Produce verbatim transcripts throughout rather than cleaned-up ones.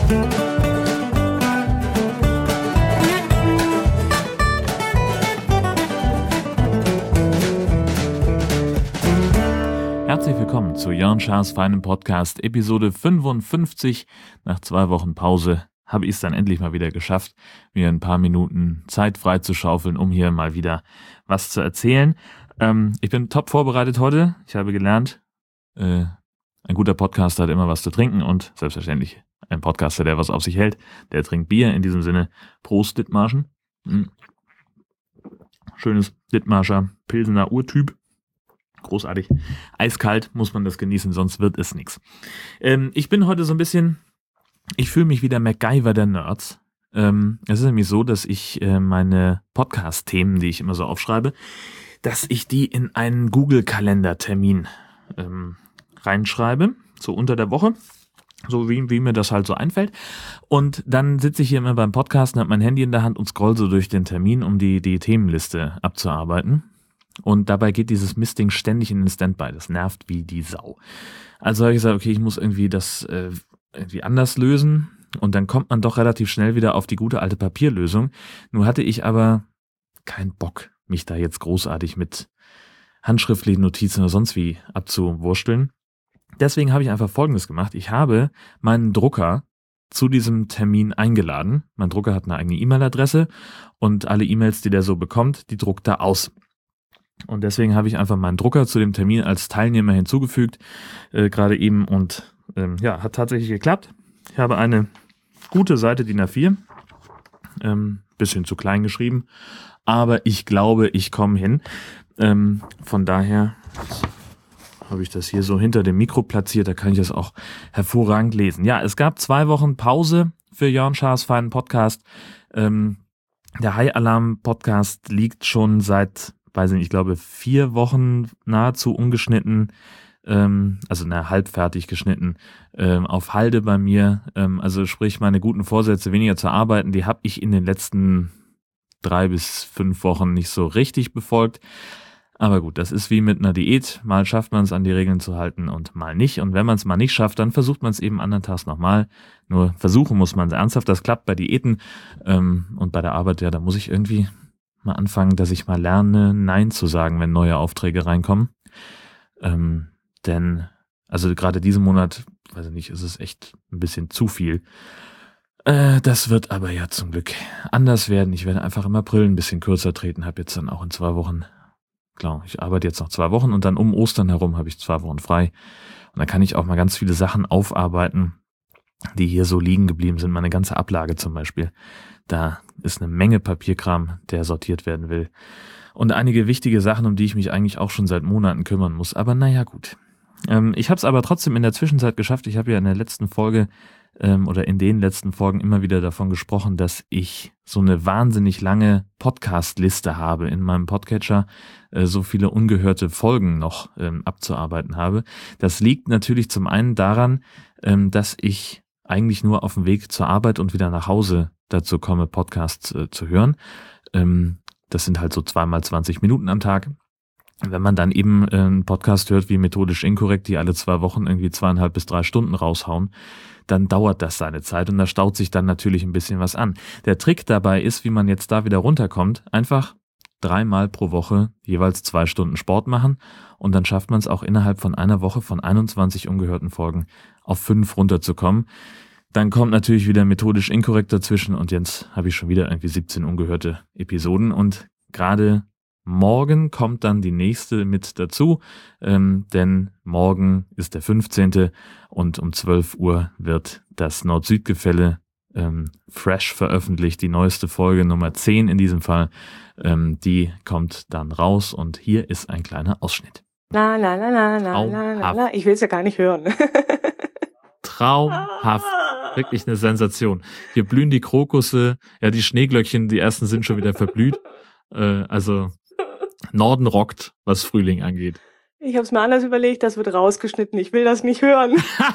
Herzlich willkommen zu Jörn Schaas feinem Podcast, Episode fünfundfünfzig. Nach zwei Wochen Pause habe ich es dann endlich mal wieder geschafft, mir ein paar Minuten Zeit freizuschaufeln, um hier mal wieder was zu erzählen. Ähm, ich bin top vorbereitet heute. Ich habe gelernt, äh, ein guter Podcaster hat immer was zu trinken und selbstverständlich ein Podcaster, der was auf sich hält, der trinkt Bier. In diesem Sinne, Prost Dithmarschen. Mhm. Schönes Dithmarscher Pilsener Urtyp. Großartig. Eiskalt muss man das genießen, sonst wird es nichts. Ähm, ich bin heute so ein bisschen, ich fühle mich wie der MacGyver der Nerds. Ähm, es ist nämlich so, dass ich äh, meine Podcast-Themen, die ich immer so aufschreibe, dass ich die in einen Google-Kalender-Termin ähm, reinschreibe, so unter der Woche, so wie, wie mir das halt so einfällt. Und dann sitze ich hier immer beim Podcasten, habe mein Handy in der Hand und scroll so durch den Termin, um die, die Themenliste abzuarbeiten. Und dabei geht dieses Mistding ständig in den Standby. Das nervt wie die Sau. Also habe ich gesagt, okay, ich muss irgendwie das äh, irgendwie anders lösen. Und dann kommt man doch relativ schnell wieder auf die gute alte Papierlösung. Nur hatte ich aber keinen Bock, mich da jetzt großartig mit handschriftlichen Notizen oder sonst wie abzuwursteln. Deswegen habe ich einfach Folgendes gemacht. Ich habe meinen Drucker zu diesem Termin eingeladen. Mein Drucker hat eine eigene E-Mail-Adresse und alle E-Mails, die der so bekommt, die druckt er aus. Und deswegen habe ich einfach meinen Drucker zu dem Termin als Teilnehmer hinzugefügt, äh, gerade eben. Und ähm, ja, hat tatsächlich geklappt. Ich habe eine gute Seite D I N A vier, ähm, bisschen zu klein geschrieben, aber ich glaube, ich komme hin. Ähm, von daher habe ich das hier so hinter dem Mikro platziert, da kann ich das auch hervorragend lesen. Ja, es gab zwei Wochen Pause für Jörn Schaas feinen Podcast. Ähm, der High Alarm Podcast liegt schon seit weiß nicht, ich glaube vier Wochen nahezu ungeschnitten, ähm, also na, halbfertig geschnitten, ähm, auf Halde bei mir. Ähm, also sprich, meine guten Vorsätze, weniger zu arbeiten, die habe ich in den letzten drei bis fünf Wochen nicht so richtig befolgt. Aber gut, das ist wie mit einer Diät. Mal schafft man es, an die Regeln zu halten und mal nicht. Und wenn man es mal nicht schafft, dann versucht man es eben anderen Tags nochmal. Nur versuchen muss man es ernsthaft. Das klappt bei Diäten ähm, und bei der Arbeit, ja, da muss ich irgendwie mal anfangen, dass ich mal lerne, Nein zu sagen, wenn neue Aufträge reinkommen. Ähm, denn, also gerade diesen Monat, weiß ich nicht, ist es echt ein bisschen zu viel. Äh, das wird aber ja zum Glück anders werden. Ich werde einfach im April ein bisschen kürzer treten, habe jetzt dann auch in zwei Wochen, klar, ich arbeite jetzt noch zwei Wochen und dann um Ostern herum habe ich zwei Wochen frei. Und dann kann ich auch mal ganz viele Sachen aufarbeiten, die hier so liegen geblieben sind. Meine ganze Ablage zum Beispiel. Da ist eine Menge Papierkram, der sortiert werden will. Und einige wichtige Sachen, um die ich mich eigentlich auch schon seit Monaten kümmern muss. Aber naja, gut. Ähm, ich habe es aber trotzdem in der Zwischenzeit geschafft. Ich habe ja in der letzten Folge ähm, oder in den letzten Folgen immer wieder davon gesprochen, dass ich so eine wahnsinnig lange Podcast-Liste habe in meinem Podcatcher, äh, so viele ungehörte Folgen noch ähm, abzuarbeiten habe. Das liegt natürlich zum einen daran, ähm, dass ich eigentlich nur auf dem Weg zur Arbeit und wieder nach Hause dazu komme, Podcasts äh, zu hören. Ähm, das sind halt so zweimal zwanzig Minuten am Tag. Wenn man dann eben äh, einen Podcast hört wie Methodisch Inkorrekt, die alle zwei Wochen irgendwie zweieinhalb bis drei Stunden raushauen, dann dauert das seine Zeit und da staut sich dann natürlich ein bisschen was an. Der Trick dabei ist, wie man jetzt da wieder runterkommt, einfach dreimal pro Woche jeweils zwei Stunden Sport machen und dann schafft man es auch innerhalb von einer Woche von einundzwanzig ungehörten Folgen auf fünf runterzukommen. Dann kommt natürlich wieder Methodisch Inkorrekt dazwischen und jetzt habe ich schon wieder irgendwie siebzehn ungehörte Episoden und gerade morgen kommt dann die nächste mit dazu, ähm, denn morgen ist der fünfzehnte und um zwölf Uhr wird das Nord-Süd-Gefälle ähm, fresh veröffentlicht, die neueste Folge Nummer zehn in diesem Fall, ähm, die kommt dann raus und hier ist ein kleiner Ausschnitt. La la la la la la la la. Ich will es ja gar nicht hören. Traumhaft. Wirklich eine Sensation. Hier blühen die Krokusse, ja die Schneeglöckchen, die ersten sind schon wieder verblüht. Äh, also Norden rockt, was Frühling angeht. Ich habe es mir anders überlegt, das wird rausgeschnitten. Ich will das nicht hören.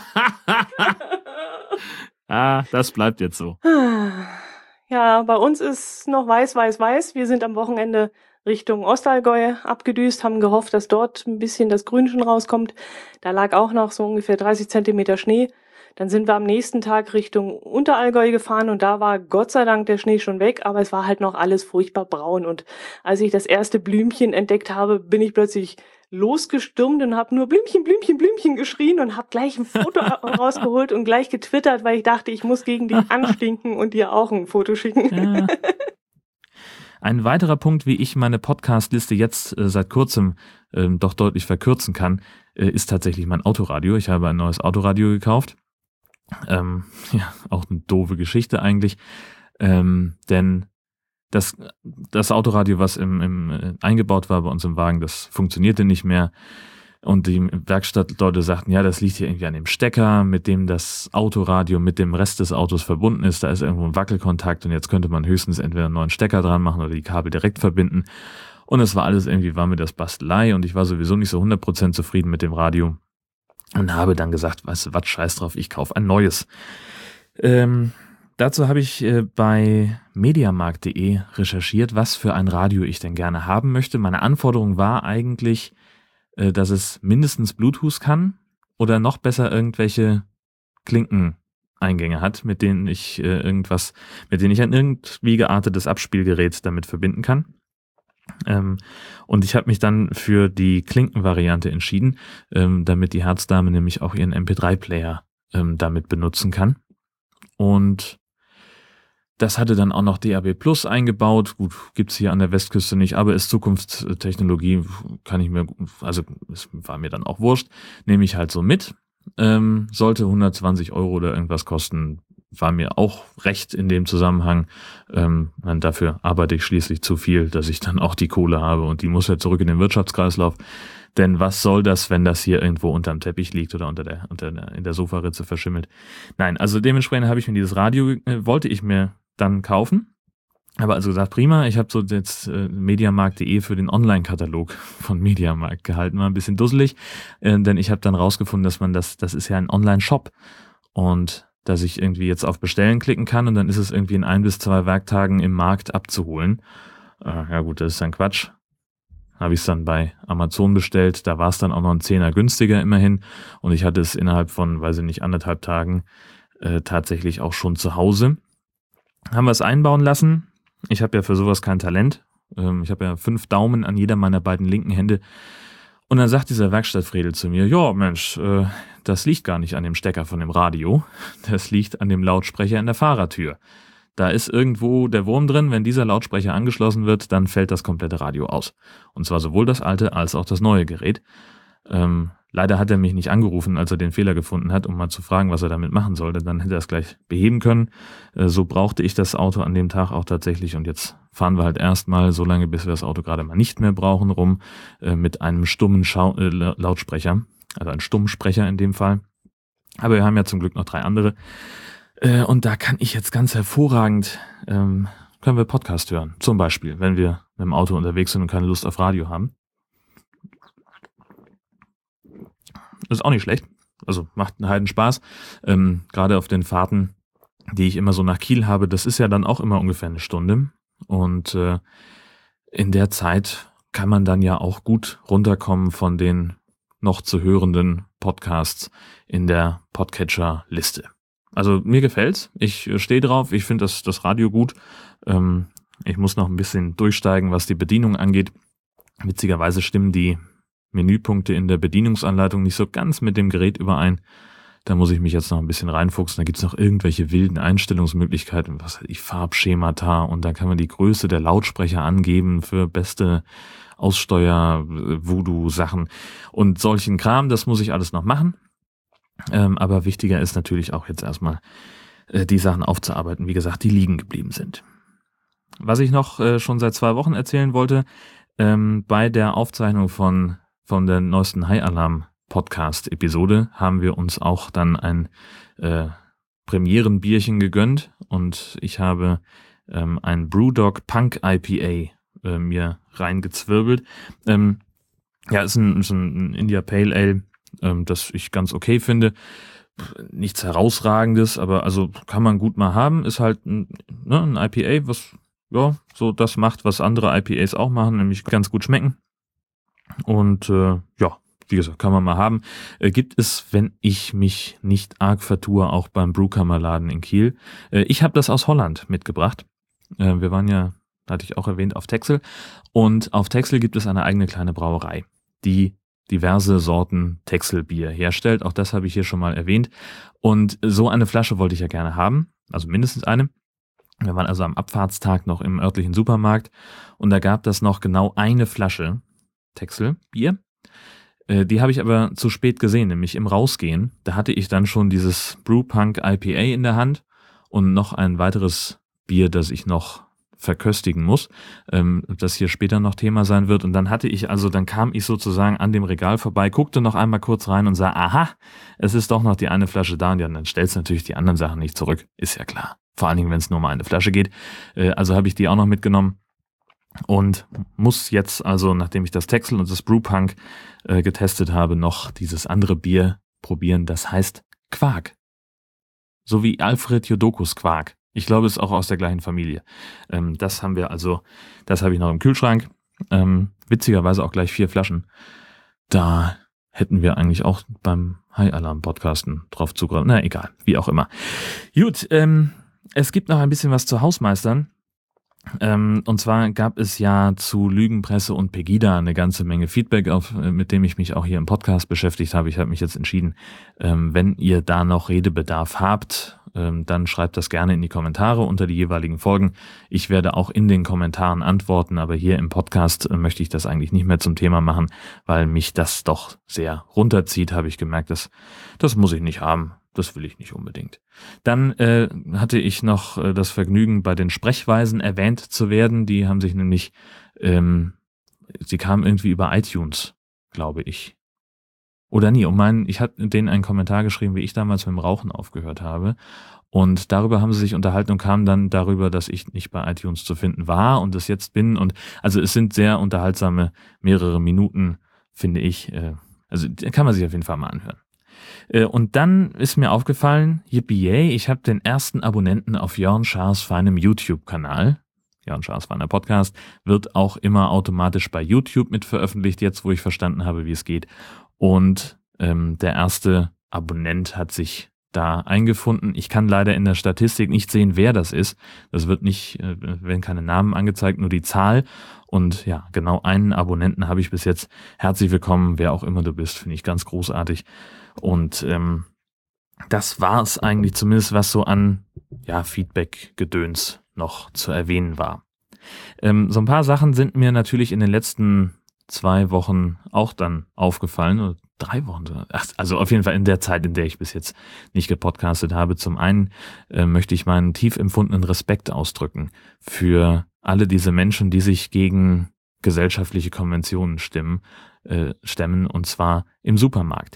Ah, das bleibt jetzt so. Ja, bei uns ist noch weiß, weiß, weiß. Wir sind am Wochenende Richtung Ostallgäu abgedüst, haben gehofft, dass dort ein bisschen das Grün schon rauskommt. Da lag auch noch so ungefähr dreißig Zentimeter Schnee. Dann sind wir am nächsten Tag Richtung Unterallgäu gefahren und da war Gott sei Dank der Schnee schon weg, aber es war halt noch alles furchtbar braun. Und als ich das erste Blümchen entdeckt habe, bin ich plötzlich losgestürmt und habe nur Blümchen, Blümchen, Blümchen geschrien und habe gleich ein Foto rausgeholt und gleich getwittert, weil ich dachte, ich muss gegen dich anstinken und dir auch ein Foto schicken. Ja. Ein weiterer Punkt, wie ich meine Podcast-Liste jetzt äh, seit kurzem äh, doch deutlich verkürzen kann, äh, ist tatsächlich mein Autoradio. Ich habe ein neues Autoradio gekauft. Ähm, ja, auch eine doofe Geschichte eigentlich. Ähm, denn das, das Autoradio, was im, im, äh, eingebaut war bei uns im Wagen, das funktionierte nicht mehr. Und die Werkstattleute sagten, ja, das liegt hier irgendwie an dem Stecker, mit dem das Autoradio mit dem Rest des Autos verbunden ist. Da ist irgendwo ein Wackelkontakt und jetzt könnte man höchstens entweder einen neuen Stecker dran machen oder die Kabel direkt verbinden. Und es war alles irgendwie, war mir das Bastelei und ich war sowieso nicht so hundert Prozent zufrieden mit dem Radio und habe dann gesagt, weißt du was, scheiß drauf, ich kaufe ein neues. Ähm, dazu habe ich äh, bei mediamarkt punkt de recherchiert, was für ein Radio ich denn gerne haben möchte. Meine Anforderung war eigentlich, dass es mindestens Bluetooth kann oder noch besser irgendwelche Klinkeneingänge hat, mit denen ich äh, irgendwas, mit denen ich ein irgendwie geartetes Abspielgerät damit verbinden kann. Ähm, und ich habe mich dann für die Klinkenvariante entschieden, ähm, damit die Herzdame nämlich auch ihren M P drei Player ähm, damit benutzen kann. Und das hatte dann auch noch D A B Plus eingebaut. Gut, gibt's hier an der Westküste nicht, aber ist Zukunftstechnologie, kann ich mir, also es war mir dann auch wurscht, nehme ich halt so mit. Ähm, sollte hundertzwanzig Euro oder irgendwas kosten, war mir auch recht in dem Zusammenhang. Ähm, dafür arbeite ich schließlich zu viel, dass ich dann auch die Kohle habe und die muss ja zurück in den Wirtschaftskreislauf. Denn was soll das, wenn das hier irgendwo unterm Teppich liegt oder unter der, unter der, in der Sofaritze verschimmelt? Nein, also dementsprechend habe ich mir dieses Radio, äh, wollte ich mir dann kaufen. Aber also gesagt, prima, ich habe so jetzt äh, mediamarkt punkt de für den Online-Katalog von Mediamarkt gehalten, war ein bisschen dusselig, äh, denn ich habe dann rausgefunden, dass man das, das ist ja ein Online-Shop und dass ich irgendwie jetzt auf Bestellen klicken kann und dann ist es irgendwie in ein bis zwei Werktagen im Markt abzuholen. Äh, ja gut, das ist dann Quatsch. Habe ich es dann bei Amazon bestellt, da war es dann auch noch ein Zehner günstiger immerhin und ich hatte es innerhalb von, weiß ich nicht, anderthalb Tagen äh, tatsächlich auch schon zu Hause. Haben wir es einbauen lassen. Ich habe ja für sowas kein Talent. Ähm, ich habe ja fünf Daumen an jeder meiner beiden linken Hände. Und dann sagt dieser Werkstattfredel zu mir, ja Mensch, äh, das liegt gar nicht an dem Stecker von dem Radio. Das liegt an dem Lautsprecher in der Fahrertür. Da ist irgendwo der Wurm drin. Wenn dieser Lautsprecher angeschlossen wird, dann fällt das komplette Radio aus. Und zwar sowohl das alte als auch das neue Gerät. Ähm, leider hat er mich nicht angerufen, als er den Fehler gefunden hat, um mal zu fragen, was er damit machen sollte. Dann hätte er es gleich beheben können. Äh, so brauchte ich das Auto an dem Tag auch tatsächlich. Und jetzt fahren wir halt erstmal so lange, bis wir das Auto gerade mal nicht mehr brauchen, rum äh, mit einem stummen Schau- äh, Lautsprecher. Also ein Stummsprecher in dem Fall. Aber wir haben ja zum Glück noch drei andere. Äh, und da kann ich jetzt ganz hervorragend, ähm, können wir Podcast hören. Zum Beispiel, wenn wir mit dem Auto unterwegs sind und keine Lust auf Radio haben. Ist auch nicht schlecht. Also macht einen heiden Spaß. Ähm, gerade auf den Fahrten, die ich immer so nach Kiel habe, das ist ja dann auch immer ungefähr eine Stunde. Und äh, in der Zeit kann man dann ja auch gut runterkommen von den noch zu hörenden Podcasts in der Podcatcher-Liste. Also mir gefällt's. Ich stehe drauf. Ich finde das, das Radio gut. Ähm, ich muss noch ein bisschen durchsteigen, was die Bedienung angeht. Witzigerweise stimmen die Menüpunkte in der Bedienungsanleitung nicht so ganz mit dem Gerät überein. Da muss ich mich jetzt noch ein bisschen reinfuchsen. Da gibt's noch irgendwelche wilden Einstellungsmöglichkeiten, was weiß ich, Farbschemata und da kann man die Größe der Lautsprecher angeben für beste Aussteuer-Voodoo-Sachen und solchen Kram. Das muss ich alles noch machen. Ähm, aber wichtiger ist natürlich auch jetzt erstmal äh, die Sachen aufzuarbeiten, wie gesagt, die liegen geblieben sind. Was ich noch äh, schon seit zwei Wochen erzählen wollte, ähm, bei der Aufzeichnung von von der neuesten High Alarm Podcast Episode haben wir uns auch dann ein äh, Premierenbierchen gegönnt und ich habe ähm, ein Brewdog Punk I P A äh, mir reingezwirbelt. Ähm, ja, ist ein, ist ein India Pale Ale, ähm, das ich ganz okay finde. Nichts Herausragendes, aber also kann man gut mal haben. Ist halt ein, ne, ein I P A, was ja so das macht, was andere I P As auch machen, nämlich ganz gut schmecken. Und äh, ja, wie gesagt, kann man mal haben. Äh, gibt es, wenn ich mich nicht arg vertue, auch beim Brewkammerladen in Kiel. Äh, ich habe das aus Holland mitgebracht. Äh, wir waren ja, hatte ich auch erwähnt, auf Texel. Und auf Texel gibt es eine eigene kleine Brauerei, die diverse Sorten Texelbier herstellt. Auch das habe ich hier schon mal erwähnt. Und so eine Flasche wollte ich ja gerne haben, also mindestens eine. Wir waren also am Abfahrtstag noch im örtlichen Supermarkt und da gab es noch genau eine Flasche Texelbier. Die habe ich aber zu spät gesehen, nämlich im Rausgehen. Da hatte ich dann schon dieses Brewpunk I P A in der Hand und noch ein weiteres Bier, das ich noch verköstigen muss, ähm, das hier später noch Thema sein wird. Und dann hatte ich, also dann kam ich sozusagen an dem Regal vorbei, guckte noch einmal kurz rein und sah, aha, es ist doch noch die eine Flasche da. Und ja, dann stellst du natürlich die anderen Sachen nicht zurück, ist ja klar. Vor allen Dingen, wenn es nur um eine Flasche geht. Äh, also habe ich die auch noch mitgenommen. Und muss jetzt also, nachdem ich das Texel und das Brewpunk äh, getestet habe, noch dieses andere Bier probieren. Das heißt Quark. So wie Alfred Jodokus Quark. Ich glaube, es ist auch aus der gleichen Familie. Ähm, das haben wir also, das habe ich noch im Kühlschrank. Ähm, witzigerweise auch gleich vier Flaschen. Da hätten wir eigentlich auch beim High Alarm Podcasten drauf zugreifen. Na, egal, wie auch immer. Gut, ähm, es gibt noch ein bisschen was zu Hausmeistern. Ähm, und zwar gab es ja zu Lügenpresse und Pegida eine ganze Menge Feedback, auf, mit dem ich mich auch hier im Podcast beschäftigt habe. Ich habe mich jetzt entschieden, ähm, wenn ihr da noch Redebedarf habt, ähm, dann schreibt das gerne in die Kommentare unter die jeweiligen Folgen. Ich werde auch in den Kommentaren antworten, aber hier im Podcast äh, möchte ich das eigentlich nicht mehr zum Thema machen, weil mich das doch sehr runterzieht, habe ich gemerkt. Das, das muss ich nicht haben. Das will ich nicht unbedingt. Dann äh, hatte ich noch äh, das Vergnügen, bei den Sprechweisen erwähnt zu werden. Die haben sich nämlich, ähm, sie kamen irgendwie über iTunes, glaube ich. Oder nie. Um meinen, ich hatte denen einen Kommentar geschrieben, wie ich damals mit dem Rauchen aufgehört habe. Und darüber haben sie sich unterhalten und kamen dann darüber, dass ich nicht bei iTunes zu finden war und es jetzt bin. Und also es sind sehr unterhaltsame mehrere Minuten, finde ich. Äh, also kann man sich auf jeden Fall mal anhören. Und dann ist mir aufgefallen, yippie, ich habe den ersten Abonnenten auf Jörn Schaas feinem YouTube-Kanal. Jörn Schaas feiner Podcast wird auch immer automatisch bei YouTube mit veröffentlicht, jetzt wo ich verstanden habe, wie es geht. Und ähm, der erste Abonnent hat sich da eingefunden. Ich kann leider in der Statistik nicht sehen, wer das ist. Das wird nicht, äh, werden keine Namen angezeigt, nur die Zahl. Und ja, genau einen Abonnenten habe ich bis jetzt. Herzlich willkommen, wer auch immer du bist, finde ich ganz großartig. Und ähm, das war es eigentlich zumindest, was so an ja, Feedback-Gedöns noch zu erwähnen war. Ähm, so ein paar Sachen sind mir natürlich in den letzten zwei Wochen auch dann aufgefallen, oder drei Wochen, also auf jeden Fall in der Zeit, in der ich bis jetzt nicht gepodcastet habe. Zum einen äh, möchte ich meinen tief empfundenen Respekt ausdrücken für alle diese Menschen, die sich gegen gesellschaftliche Konventionen stimmen, äh, stemmen, und zwar im Supermarkt.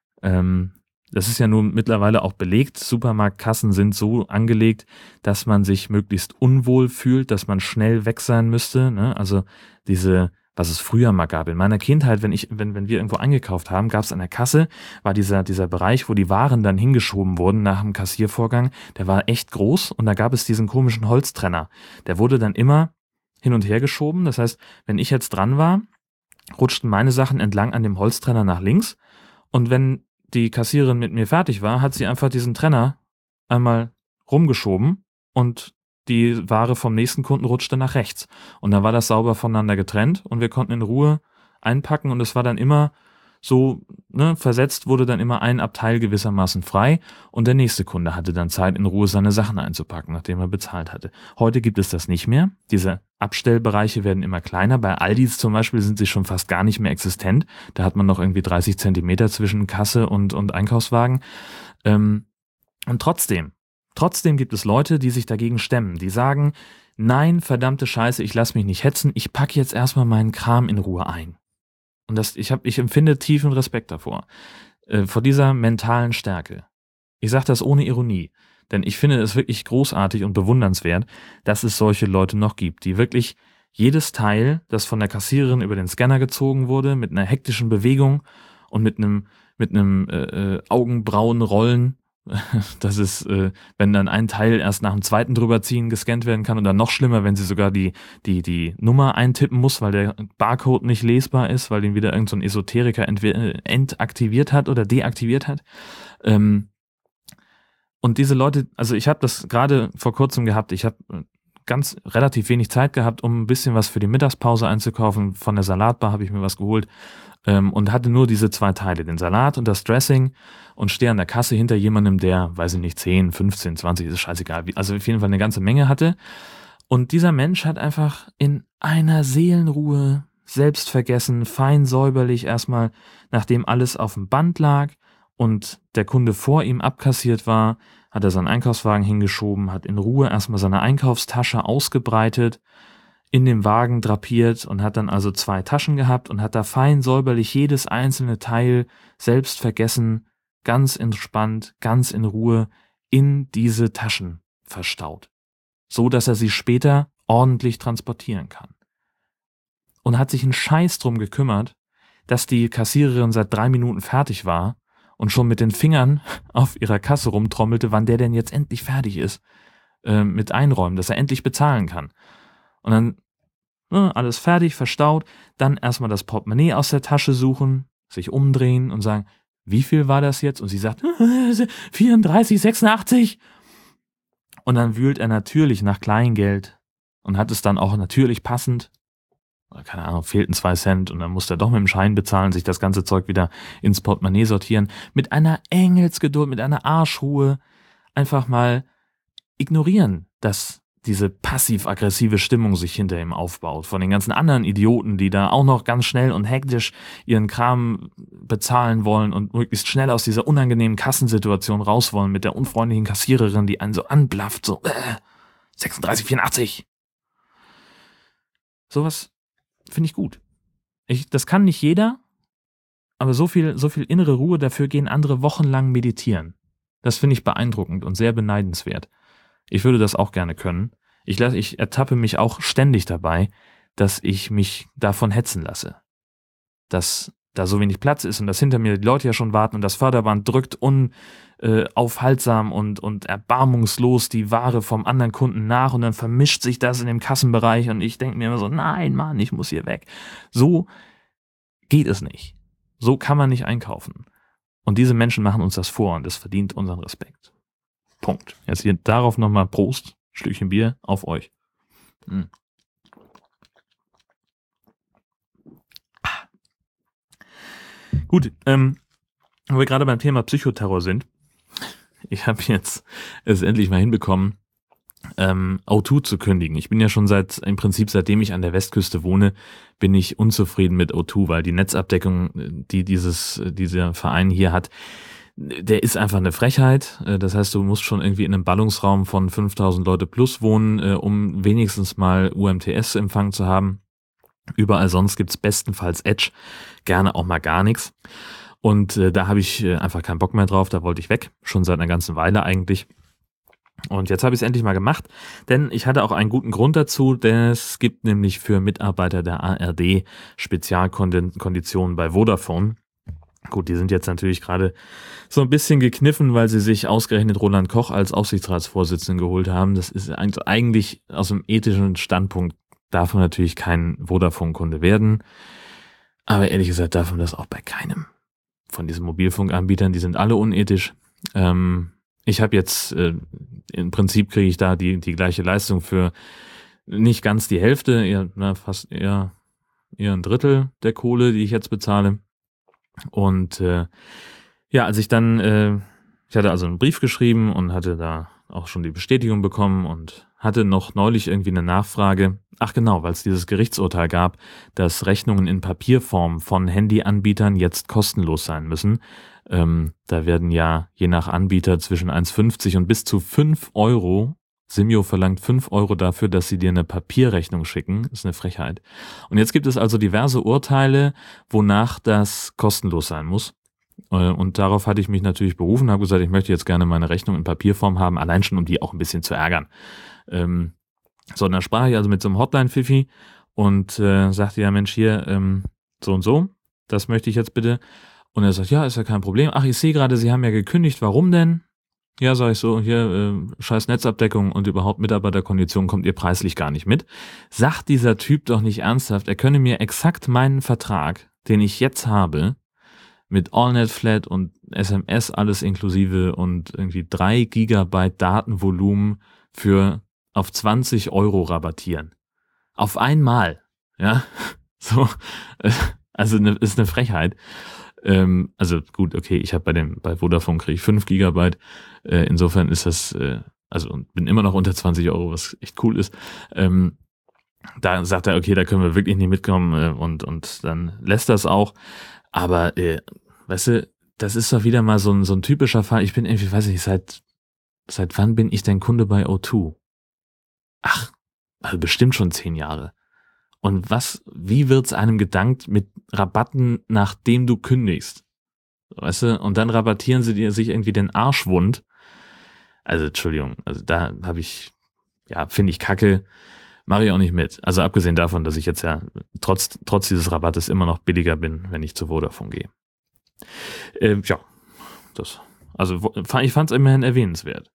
Ähm, das ist ja nun mittlerweile auch belegt. Supermarktkassen sind so angelegt, dass man sich möglichst unwohl fühlt, dass man schnell weg sein müsste. Ne? Also diese, was es früher mal gab. In meiner Kindheit, wenn ich, wenn, wenn wir irgendwo eingekauft haben, gab es an der Kasse, war dieser, dieser Bereich, wo die Waren dann hingeschoben wurden nach dem Kassiervorgang, der war echt groß und da gab es diesen komischen Holztrenner. Der wurde dann immer hin und her geschoben. Das heißt, wenn ich jetzt dran war, rutschten meine Sachen entlang an dem Holztrenner nach links und wenn die Kassiererin mit mir fertig war, hat sie einfach diesen Trenner einmal rumgeschoben und die Ware vom nächsten Kunden rutschte nach rechts. Und dann war das sauber voneinander getrennt und wir konnten in Ruhe einpacken und es war dann immer so, ne, versetzt wurde dann immer ein Abteil gewissermaßen frei und der nächste Kunde hatte dann Zeit, in Ruhe seine Sachen einzupacken, nachdem er bezahlt hatte. Heute gibt es das nicht mehr. Diese Abstellbereiche werden immer kleiner. Bei Aldis zum Beispiel sind sie schon fast gar nicht mehr existent. Da hat man noch irgendwie dreißig Zentimeter zwischen Kasse und, und Einkaufswagen. Ähm, und trotzdem, trotzdem gibt es Leute, die sich dagegen stemmen. Die sagen, nein, verdammte Scheiße, ich lass mich nicht hetzen. Ich packe jetzt erstmal meinen Kram in Ruhe ein. Und das, ich, hab, ich empfinde tiefen Respekt davor, äh, vor dieser mentalen Stärke. Ich sage das ohne Ironie, denn ich finde es wirklich großartig und bewundernswert, dass es solche Leute noch gibt, die wirklich jedes Teil, das von der Kassiererin über den Scanner gezogen wurde, mit einer hektischen Bewegung und mit einem mit einem äh, Augenbrauenrollen Das ist, äh, wenn dann ein Teil erst nach dem zweiten drüberziehen gescannt werden kann und dann noch schlimmer, wenn sie sogar die, die, die Nummer eintippen muss, weil der Barcode nicht lesbar ist, weil ihn wieder irgend so ein Esoteriker entwe- entaktiviert hat oder deaktiviert hat. Ähm, und diese Leute, also ich habe das gerade vor kurzem gehabt, ich habe ganz relativ wenig Zeit gehabt, um ein bisschen was für die Mittagspause einzukaufen. Von der Salatbar habe ich mir was geholt ähm, und hatte nur diese zwei Teile, den Salat und das Dressing, und stehe an der Kasse hinter jemandem, der, weiß ich nicht, zehn, fünfzehn, zwanzig, ist scheißegal, also auf jeden Fall eine ganze Menge hatte. Und dieser Mensch hat einfach in einer Seelenruhe, selbstvergessen, fein säuberlich erstmal, nachdem alles auf dem Band lag und der Kunde vor ihm abkassiert war, hat er seinen Einkaufswagen hingeschoben, hat in Ruhe erstmal seine Einkaufstasche ausgebreitet, in dem Wagen drapiert und hat dann also zwei Taschen gehabt und hat da fein säuberlich jedes einzelne Teil selbst vergessen, ganz entspannt, ganz in Ruhe in diese Taschen verstaut, so dass er sie später ordentlich transportieren kann. Und hat sich einen Scheiß drum gekümmert, dass die Kassiererin seit drei Minuten fertig war und schon mit den Fingern auf ihrer Kasse rumtrommelte, wann der denn jetzt endlich fertig ist, äh, mit Einräumen, dass er endlich bezahlen kann. Und dann ne, alles fertig, verstaut, dann erstmal das Portemonnaie aus der Tasche suchen, sich umdrehen und sagen, wie viel war das jetzt? Und sie sagt, vierunddreißig, sechsundachtzig. Und dann wühlt er natürlich nach Kleingeld und hat es dann auch natürlich passend, keine Ahnung, fehlten zwei Cent und dann musste er doch mit dem Schein bezahlen, sich das ganze Zeug wieder ins Portemonnaie sortieren, mit einer Engelsgeduld, mit einer Arschruhe einfach mal ignorieren, dass diese passiv-aggressive Stimmung sich hinter ihm aufbaut, von den ganzen anderen Idioten, die da auch noch ganz schnell und hektisch ihren Kram bezahlen wollen und möglichst schnell aus dieser unangenehmen Kassensituation raus wollen mit der unfreundlichen Kassiererin, die einen so anblafft, so äh, sechsunddreißig, vierundachtzig. Sowas finde ich gut. Ich, das kann nicht jeder, aber so viel, so viel innere Ruhe, dafür gehen andere wochenlang meditieren. Das finde ich beeindruckend und sehr beneidenswert. Ich würde das auch gerne können. Ich, lass, ich ertappe mich auch ständig dabei, dass ich mich davon hetzen lasse. Dass da so wenig Platz ist und dass hinter mir die Leute ja schon warten und das Förderband drückt unaufhaltsam und, und erbarmungslos die Ware vom anderen Kunden nach und dann vermischt sich das in dem Kassenbereich und ich denke mir immer so, nein, Mann, ich muss hier weg. So geht es nicht. So kann man nicht einkaufen. Und diese Menschen machen uns das vor und das verdient unseren Respekt. Punkt. Jetzt hier darauf nochmal Prost, Stückchen Bier auf euch. Hm. Gut, ähm, wo wir gerade beim Thema Psychoterror sind, ich habe jetzt es endlich mal hinbekommen, ähm, O zwei zu kündigen. Ich bin ja schon seit, im Prinzip seitdem ich an der Westküste wohne, bin ich unzufrieden mit O zwei, weil die Netzabdeckung, die dieses, dieser Verein hier hat, der ist einfach eine Frechheit. Das heißt, du musst schon irgendwie in einem Ballungsraum von fünftausend Leute plus wohnen, um wenigstens mal U M T S-Empfang zu haben. Überall sonst gibt's bestenfalls Edge, gerne auch mal gar nichts. Und äh, da habe ich äh, einfach keinen Bock mehr drauf, da wollte ich weg, schon seit einer ganzen Weile eigentlich. Und jetzt habe ich es endlich mal gemacht, denn ich hatte auch einen guten Grund dazu, denn es gibt nämlich für Mitarbeiter der A R D Spezialkonditionen bei Vodafone. Gut, die sind jetzt natürlich gerade so ein bisschen gekniffen, weil sie sich ausgerechnet Roland Koch als Aufsichtsratsvorsitzenden geholt haben. Das ist eigentlich aus dem ethischen Standpunkt, darf man natürlich kein Vodafone-Kunde werden. Aber ehrlich gesagt darf man das auch bei keinem von diesen Mobilfunkanbietern. Die sind alle unethisch. Ähm, ich habe jetzt, äh, im Prinzip kriege ich da die, die gleiche Leistung für nicht ganz die Hälfte, eher, na, fast eher, eher ein Drittel der Kohle, die ich jetzt bezahle. Und äh, ja, als ich dann, äh, ich hatte also einen Brief geschrieben und hatte da auch schon die Bestätigung bekommen und hatte noch neulich irgendwie eine Nachfrage. Ach genau, weil es dieses Gerichtsurteil gab, dass Rechnungen in Papierform von Handyanbietern jetzt kostenlos sein müssen. Ähm, da werden ja je nach Anbieter zwischen eins fünfzig und bis zu fünf Euro, Simyo verlangt fünf Euro dafür, dass sie dir eine Papierrechnung schicken. Das ist eine Frechheit. Und jetzt gibt es also diverse Urteile, wonach das kostenlos sein muss. Und darauf hatte ich mich natürlich berufen, habe gesagt, ich möchte jetzt gerne meine Rechnung in Papierform haben, allein schon, um die auch ein bisschen zu ärgern. Ähm, so, und dann sprach ich also mit so einem Hotline-Pfiffi und äh, sagte, ja Mensch, hier, ähm, so und so, das möchte ich jetzt bitte. Und er sagt, ja, ist ja kein Problem. Ach, ich sehe gerade, Sie haben ja gekündigt, warum denn? Ja, sag ich so, hier, äh, scheiß Netzabdeckung und überhaupt Mitarbeiterkondition kommt ihr preislich gar nicht mit. Sagt dieser Typ doch nicht ernsthaft, er könne mir exakt meinen Vertrag, den ich jetzt habe, mit AllNet Flat und S M S alles inklusive und irgendwie drei Gigabyte Datenvolumen für auf zwanzig Euro rabattieren. Auf einmal, ja, so, also ne, ist eine Frechheit. Ähm, also gut, okay, ich habe bei dem, bei Vodafone kriege ich fünf Gigabyte, äh, insofern ist das, äh, also und bin immer noch unter zwanzig Euro, was echt cool ist. Ähm, da sagt er, okay, da können wir wirklich nicht mitkommen äh, und, und dann lässt das auch. Aber, äh, weißt du, das ist doch wieder mal so ein, so ein typischer Fall. Ich bin irgendwie, weiß ich nicht, seit, seit wann bin ich denn Kunde bei O zwei? Ach, also bestimmt schon zehn Jahre. Und was, wie wird's einem gedankt mit Rabatten, nachdem du kündigst? Weißt du? Und dann rabattieren sie dir sich irgendwie den Arsch wund. Also, Entschuldigung, also da habe ich, ja, finde ich kacke, mache ich auch nicht mit. Also abgesehen davon, dass ich jetzt ja trotz, trotz dieses Rabattes immer noch billiger bin, wenn ich zu Vodafone gehe. Ähm, ja, das, also ich fand es immerhin erwähnenswert.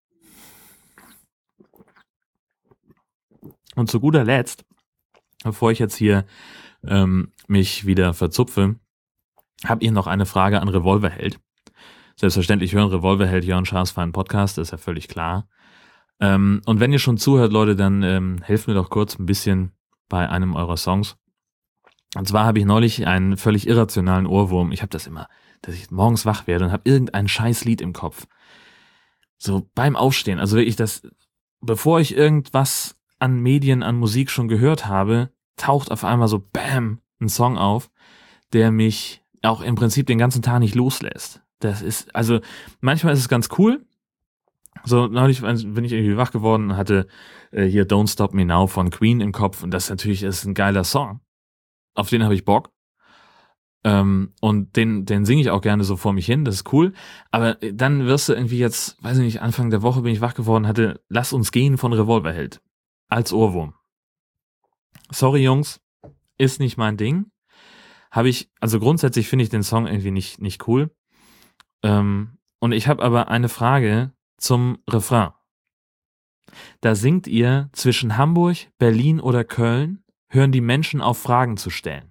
Und zu guter Letzt, bevor ich jetzt hier ähm, mich wieder verzupfe, habt ihr noch eine Frage an Revolverheld. Selbstverständlich hören Revolverheld Jörn Schaas feinen Podcast, ist ja völlig klar. Ähm, und wenn ihr schon zuhört, Leute, dann ähm, helft mir doch kurz ein bisschen bei einem eurer Songs. Und zwar habe ich neulich einen völlig irrationalen Ohrwurm. Ich habe das immer, dass ich morgens wach werde und habe irgendein scheiß Lied im Kopf. So beim Aufstehen, also wirklich das, bevor ich irgendwas an Medien, an Musik schon gehört habe, taucht auf einmal so BAM ein Song auf, der mich auch im Prinzip den ganzen Tag nicht loslässt. Das ist, also manchmal ist es ganz cool. So, neulich bin ich irgendwie wach geworden und hatte äh, hier Don't Stop Me Now von Queen im Kopf und das natürlich ist ein geiler Song. Auf den habe ich Bock. Ähm, und den, den singe ich auch gerne so vor mich hin, das ist cool. Aber dann wirst du irgendwie jetzt, weiß ich nicht, Anfang der Woche bin ich wach geworden, hatte Lass uns gehen von Revolverheld. Als Ohrwurm. Sorry, Jungs, ist nicht mein Ding. Habe ich, also grundsätzlich finde ich den Song irgendwie nicht, nicht cool. Ähm, und ich habe aber eine Frage zum Refrain. Da singt ihr, zwischen Hamburg, Berlin oder Köln hören die Menschen auf, Fragen zu stellen.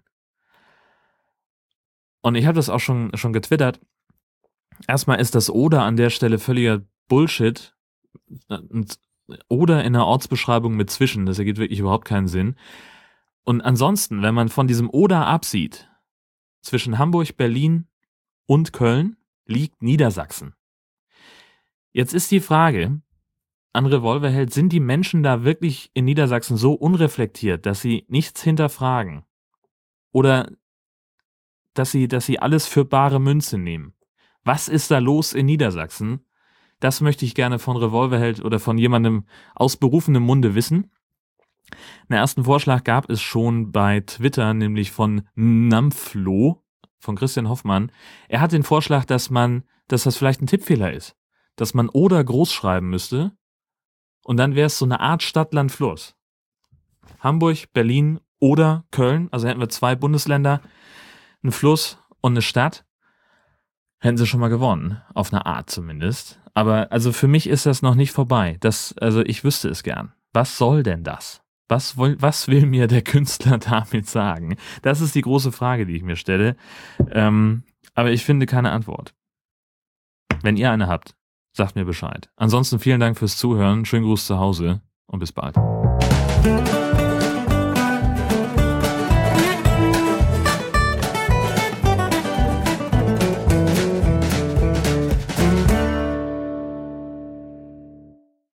Und ich habe das auch schon, schon getwittert. Erstmal ist das Oder an der Stelle völliger Bullshit. Oder in der Ortsbeschreibung mit zwischen, das ergibt wirklich überhaupt keinen Sinn. Und ansonsten, wenn man von diesem Oder absieht, zwischen Hamburg, Berlin und Köln liegt Niedersachsen. Jetzt ist die Frage an Revolverheld, sind die Menschen da wirklich in Niedersachsen so unreflektiert, dass sie nichts hinterfragen? Oder dass sie, dass sie alles für bare Münze nehmen? Was ist da los in Niedersachsen? Das möchte ich gerne von Revolverheld oder von jemandem aus berufenem Munde wissen. Einen ersten Vorschlag gab es schon bei Twitter, nämlich von Namflo, von Christian Hoffmann. Er hat den Vorschlag, dass man, dass das vielleicht ein Tippfehler ist, dass man oder groß schreiben müsste und dann wäre es so eine Art Stadt-Land-Fluss. Hamburg, Berlin oder Köln, also hätten wir zwei Bundesländer, einen Fluss und eine Stadt, hätten sie schon mal gewonnen, auf eine Art zumindest. Aber also für mich ist das noch nicht vorbei. Das, also ich wüsste es gern. Was soll denn das? Was, will, was will mir der Künstler damit sagen? Das ist die große Frage, die ich mir stelle. Ähm, aber ich finde keine Antwort. Wenn ihr eine habt, sagt mir Bescheid. Ansonsten vielen Dank fürs Zuhören, schönen Gruß zu Hause und bis bald.